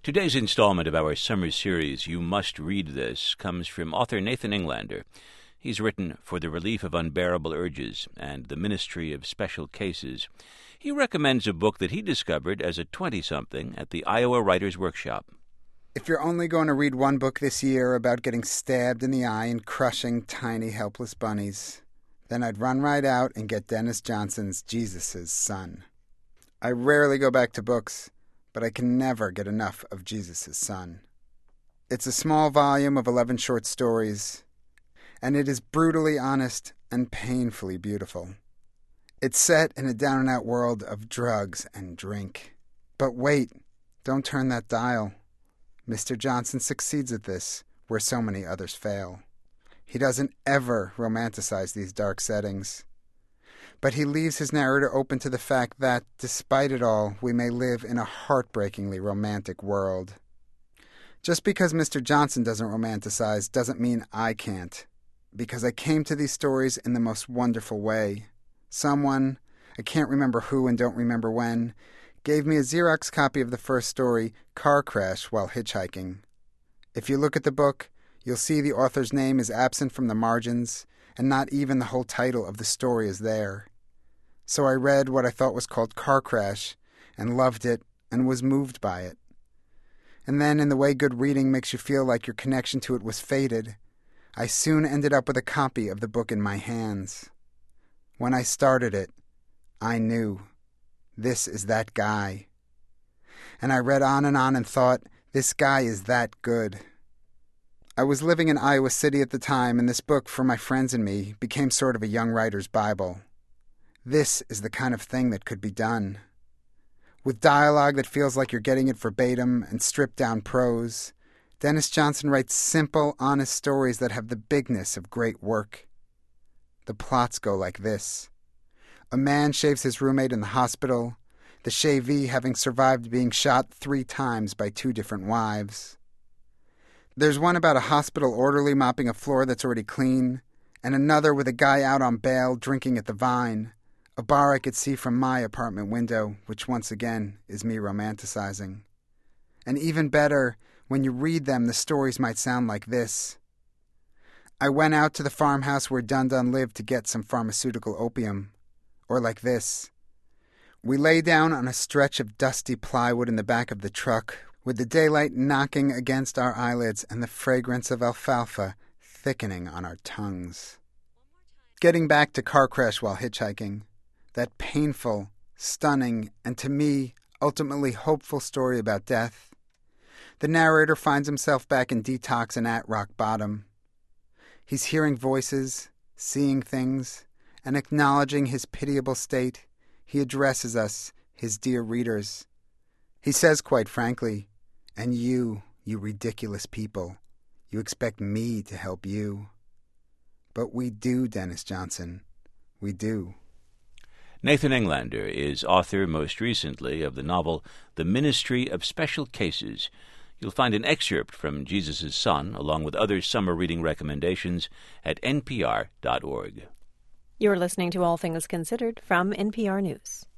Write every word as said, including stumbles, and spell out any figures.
Today's installment of our summer series, You Must Read This, comes from author Nathan Englander. He's written For the Relief of Unbearable Urges and The Ministry of Special Cases. He recommends a book that he discovered as a twenty-something at the Iowa Writers' Workshop. If you're only going to read one book this year about getting stabbed in the eye and crushing tiny, helpless bunnies, then I'd run right out and get Dennis Johnson's Jesus' Son. I rarely go back to books, but I can never get enough of Jesus' Son. It's a small volume of eleven short stories, and it is brutally honest and painfully beautiful. It's set in a down-and-out world of drugs and drink. But wait, don't turn that dial. Mister Johnson succeeds at this, where so many others fail. He doesn't ever romanticize these dark settings. But he leaves his narrator open to the fact that, despite it all, we may live in a heartbreakingly romantic world. Just because Mister Johnson doesn't romanticize doesn't mean I can't, because I came to these stories in the most wonderful way. Someone, I can't remember who and don't remember when, gave me a Xerox copy of the first story, Car Crash While Hitchhiking. If you look at the book, you'll see the author's name is absent from the margins, and not even the whole title of the story is there. So I read what I thought was called Car Crash, and loved it, and was moved by it. And then, in the way good reading makes you feel like your connection to it was faded, I soon ended up with a copy of the book in my hands. When I started it, I knew, this is that guy. And I read on and on and thought, this guy is that good. I was living in Iowa City at the time, and this book, for my friends and me, became sort of a young writer's Bible. This is the kind of thing that could be done. With dialogue that feels like you're getting it verbatim and stripped-down prose, Dennis Johnson writes simple, honest stories that have the bigness of great work. The plots go like this. A man shaves his roommate in the hospital, the shavee having survived being shot three times by two different wives. There's one about a hospital orderly mopping a floor that's already clean, and another with a guy out on bail drinking at the Vine, a bar I could see from my apartment window, which once again is me romanticizing. And even better, when you read them, the stories might sound like this. I went out to the farmhouse where Dun Dun lived to get some pharmaceutical opium. Or like this. We lay down on a stretch of dusty plywood in the back of the truck, with the daylight knocking against our eyelids and the fragrance of alfalfa thickening on our tongues. Getting back to Car Crash While Hitchhiking, that painful, stunning, and to me, ultimately hopeful story about death, the narrator finds himself back in detox and at rock bottom. He's hearing voices, seeing things, and acknowledging his pitiable state, he addresses us, his dear readers. He says, quite frankly, and you, you ridiculous people, you expect me to help you. But we do, Dennis Johnson. We do. Nathan Englander is author, most recently, of the novel The Ministry of Special Cases. You'll find an excerpt from Jesus' Son, along with other summer reading recommendations, at N P R dot org. You're listening to All Things Considered from N P R News.